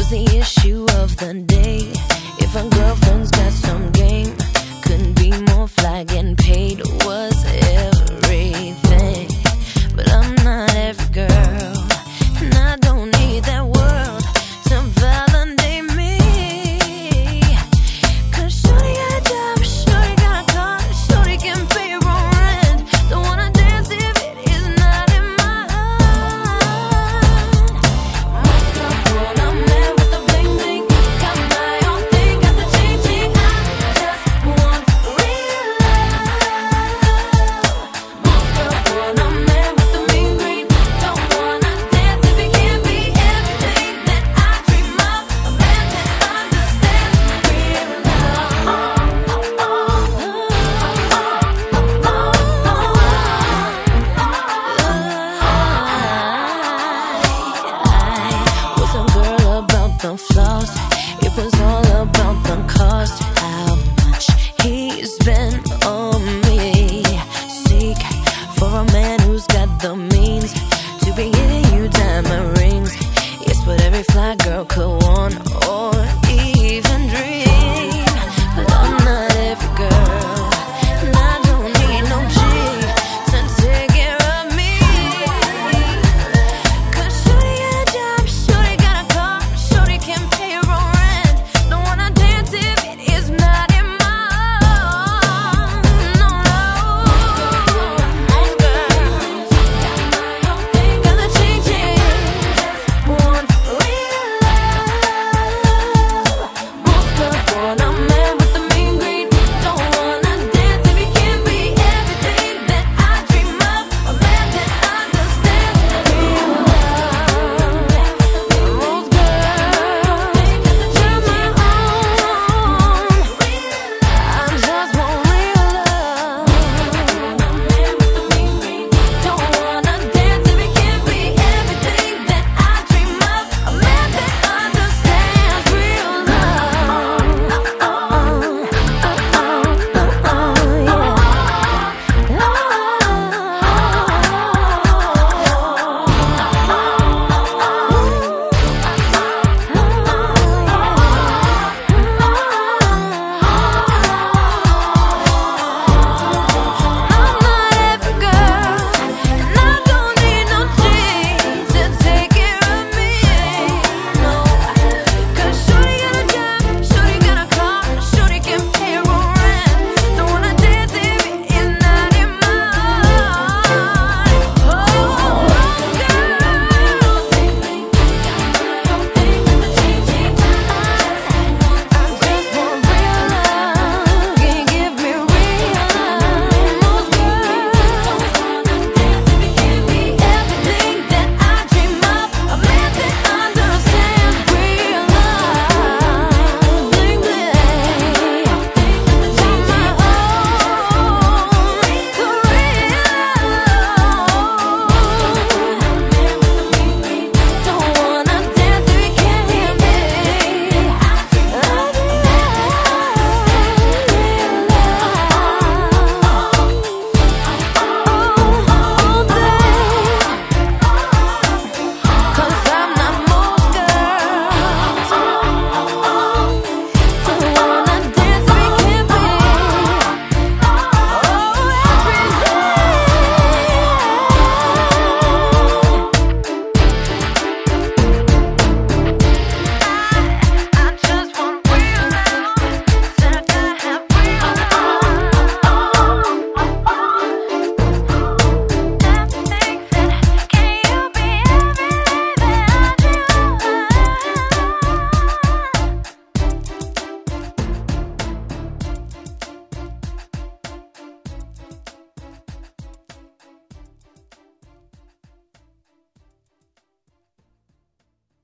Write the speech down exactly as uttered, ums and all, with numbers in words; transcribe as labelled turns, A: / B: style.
A: was the issue of the day. If a girlfriend's got some game, couldn't be more fly, getting paid was everything. But I'm not every girl, and I don't need that world to validate me. Cause shorty got a job, shorty got a car, shorty can pay her own rent. Don't wanna dance if it is not in my heart. Most of when I'm there with the bling bling, got my own thing, got the ching ching. I just want real love. Most of when I'm there with the mean green, don't wanna dance if it can't be everything that I dream of. A man that understands real love. I was a girl about the flaws. It was all about the cost. How much he spent on me. Seek for a man who's got the means to be giving you diamond rings. Yes, what every fly girl could want.